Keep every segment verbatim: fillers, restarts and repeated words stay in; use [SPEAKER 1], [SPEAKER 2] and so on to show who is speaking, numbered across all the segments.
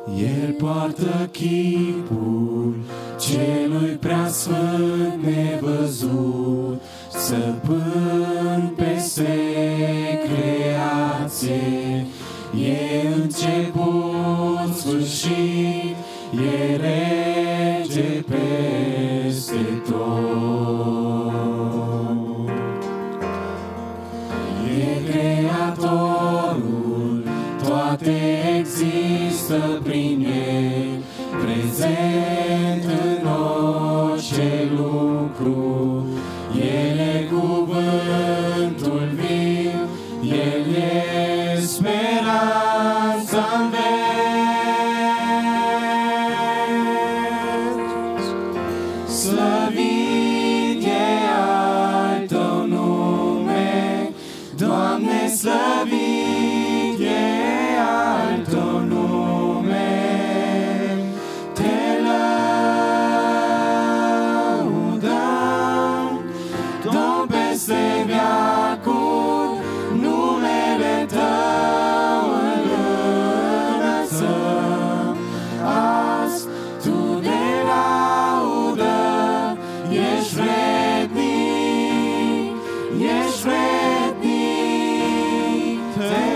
[SPEAKER 1] El poartă chipul celui preasfânt nevăzut, stăpân peste creație. E început, sfârșit, e rege peste tot. E Creatorul, toate există prin El, prezent în orice lucru. El e cuvântul viu, El e speranța-n veci. Slăvit e al Tău nume, Doamne, slăvit e al Tău nume. Te lăudăm, Domn peste veacuri, numele Tău îl înălțăm. Azi Tu de laudă ești vrednic, ești vrednic. Te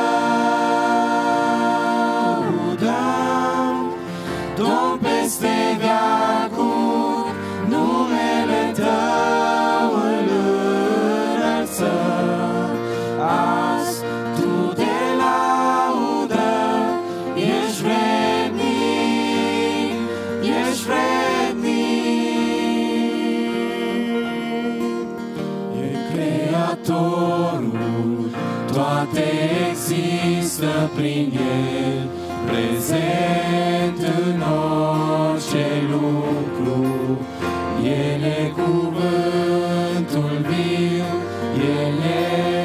[SPEAKER 1] lăudăm, Domn peste veacuri, numele Tău îl înălțăm. Azi Tu de laudă ești vrednic, ești vrednic. E Creatorul, toate există prin El, prezent în orice lucru. El e cuvântul viu, El e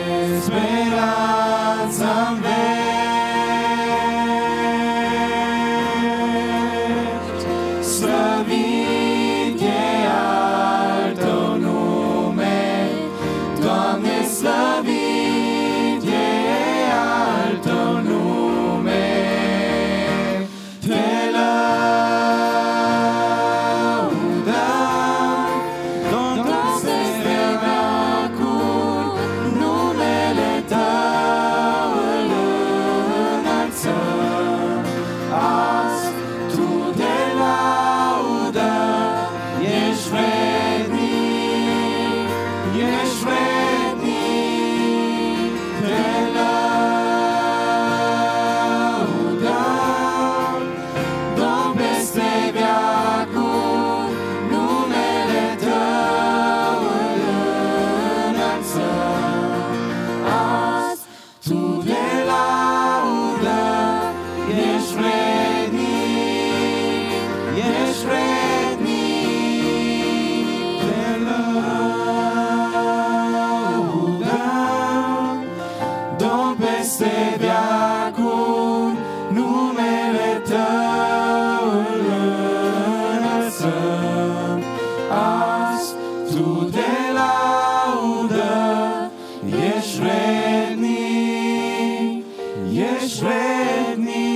[SPEAKER 1] speranța-n veci. Slăvit e al Tău nume, Doamne, slăvit e al Tău nume. Te lăudăm, Domn peste veacuri, numele Tău îl înălțăm. Azi Tu de laudă ești vrednic, ești vrednic. Te lăudăm, Domn peste veacuri, numele Tău îl înălțăm. Azi Tu de laudă ești vrednic, ești vrednic. Te lăudăm, Domn peste veacuri, numele Tău îl înălțăm. Azi Tu de laudă ești vrednic, ești vrednic.